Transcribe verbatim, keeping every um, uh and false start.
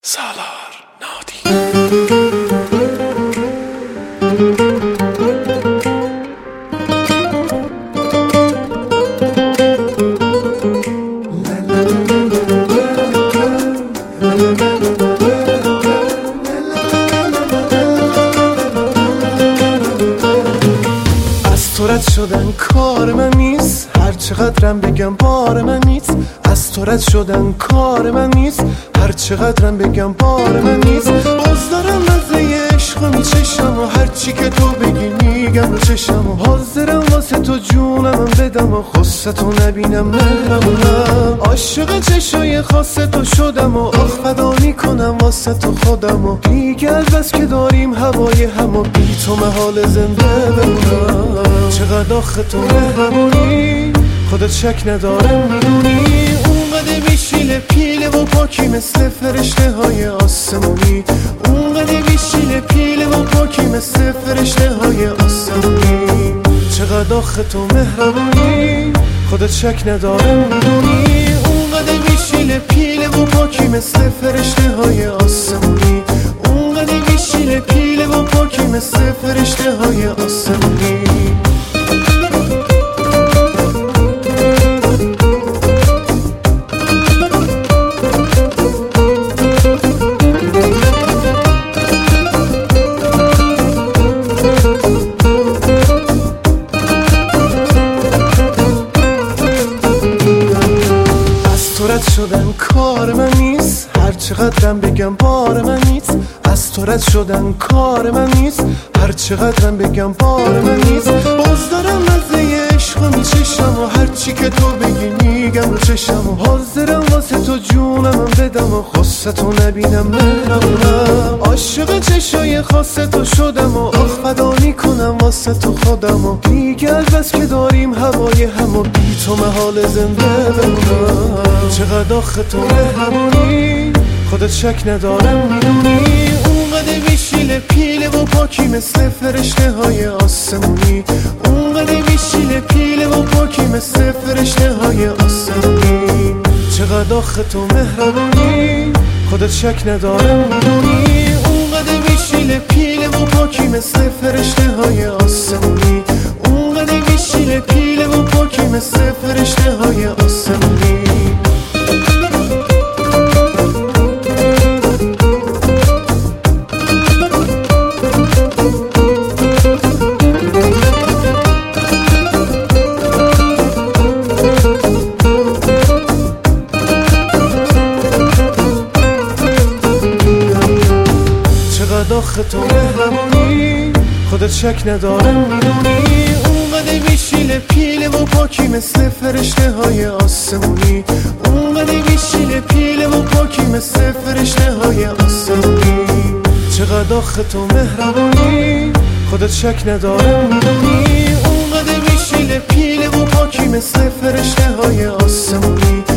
سالار نادی. از تو رد شدن کار من نیست، هر چقدرم بگم بار من نیست. از تو رد شدن کار من نیست، هر چقدرم بگم بار من نیست. باز دارم مزه عشق میچشم و هر چی که تو بگی میگم رو چشم و حاضرم واسه تو جونم بدم و خصت تو نبینم مهرمونم. عاشق چشای خاص تو شدم و آخ فدا میکنم واسه تو خودم و دیگه از بس که داریم هوای هم و بی تو محال زنده بمونم. چقدر آخه تو مهرمونی خودت شک ندارم میدونی، اونقدر بیشیل پیله و پاکی مثل فرشته های آسمونی. اونقدر بیشیل پیله و پاکی مثل فرشته های آسمونی. چقدر آخه تو مهربونی خودت شک ندارم میدونی، اونقدر بیشیل پیله و پاکی مثل فرشته های آسمونی. اونقدر بیشیل پیله و پاکی مثل فرشته های آسمونی. رد شدن کار من نیست، هر چقدرم بگم بار من نیست. از تو رد شدن کار من نیست، هر چقدرم بگم بار من نیست. باز دارم مزه عشق میچشم و هر چی که تو بگی میگم رو چشم و حاضرم واسه تو جونم بدم و خصت تو نبینم مهرمونم. عاشق چشای خاص تو شدم و آخ فدا میکنم واسه تو خودم و دیگه از بس که داریم هوای هم و بی تو محال زنده بمونم. چقدر آخه تو مهربونی خودت شک ندارم میدونی، اونقدر بیشیل پیله و پاکی مثل فرشته های آسمونی. اونقدر بیشیل پیله و پاکی مثل فرشته های آسمونی. چقدر آخه تو مهربونی خودت شک ندارم میدونی، اونقدر بیشیل پیله و پاکی مثل فرشته های آسمونی. اونقدر بیشیل پیله و پاکی مثل فرشته های آسمونی. آخه تو مهربونی خودت شک ندارم میدونی، اونقدر بیشیل پیله و پاکی مثل فرشته های آسمونی. اونقدر بیشیل پیله و پاکی مثل فرشته های آسمونی. چقدر آخه تو مهربونی خودت شک ندارم میدونی، اونقدر بیشیل پیله و پاکی مثل فرشته های آسمونی.